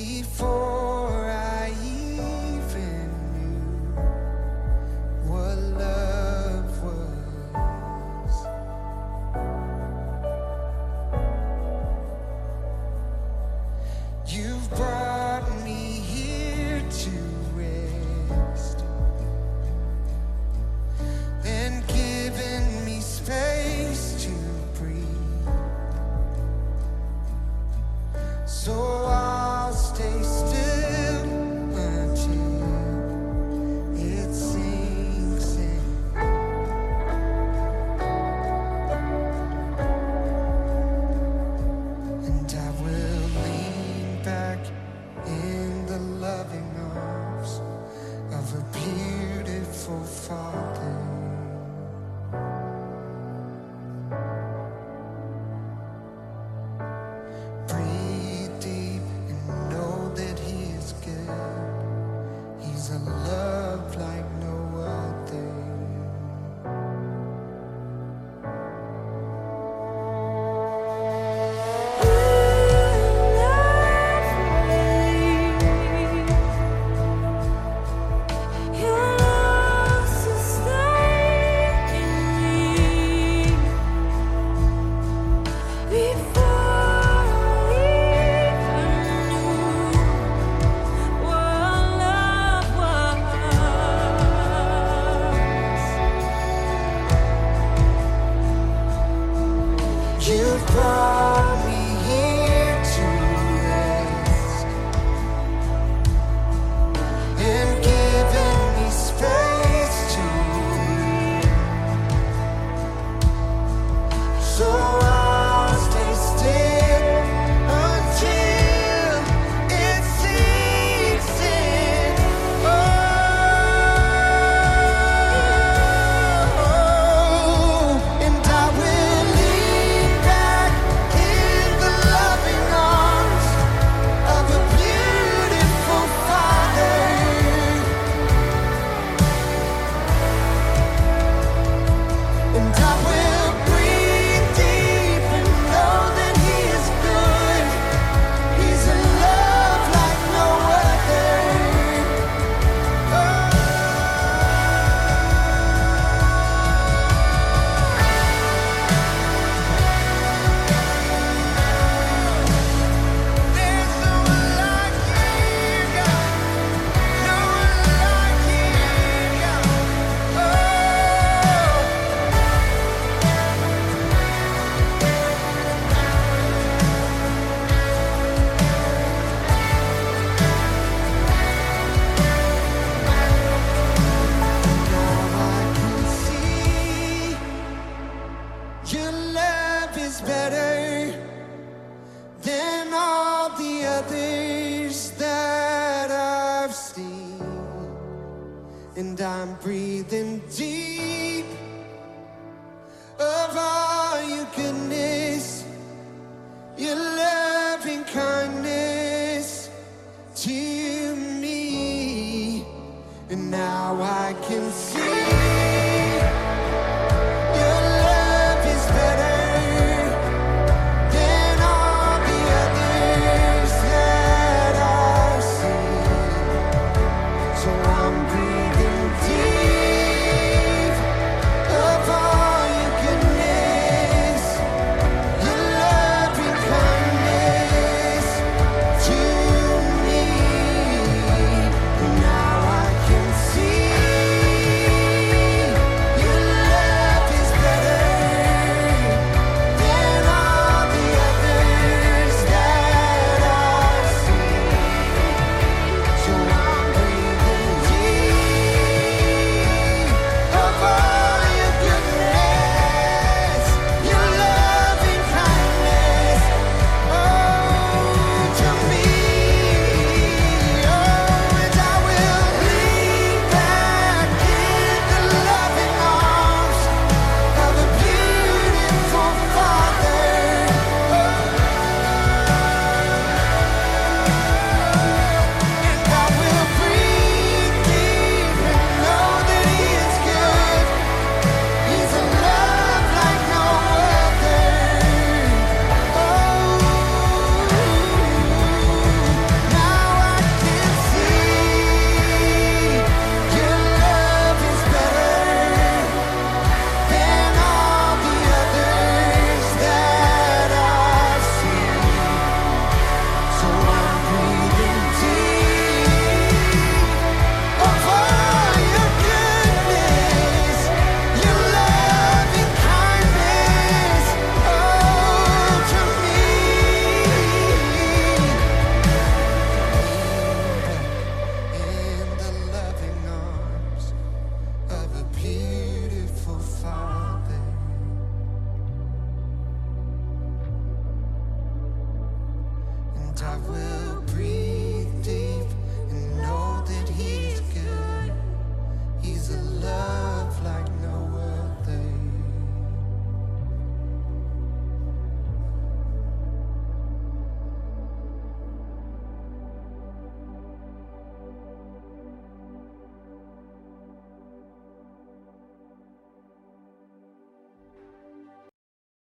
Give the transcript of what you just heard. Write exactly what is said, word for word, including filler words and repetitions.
before I even knew what love was. You've brought me here to rest and given me space to breathe. So I'll stay still until it sinks in. And I will lean back in the loving arms of a beautiful Father. Breathe deep and know that He is good. He's a love like no other. Your love sustained me before I even knew what love was. You've brought me here to rest and given me space to breathe. So I'll stay still until it sinks in. Oh, and I will lean back in the loving arms of a beautiful Father. And I will breathe deep and know that He is good. He's a love like no other. There's no one like You, God. No one like You, God. Oh. Now I can see Your love is better than all the others that I've seen. And I'm breathing deep of all Your goodness, Your loving kindness to me. And now I can see Your love is better than all the others that I've seen. So I'm breathing deep of all Your goodness, Your loving kindness to me. Now I can see and I will breathe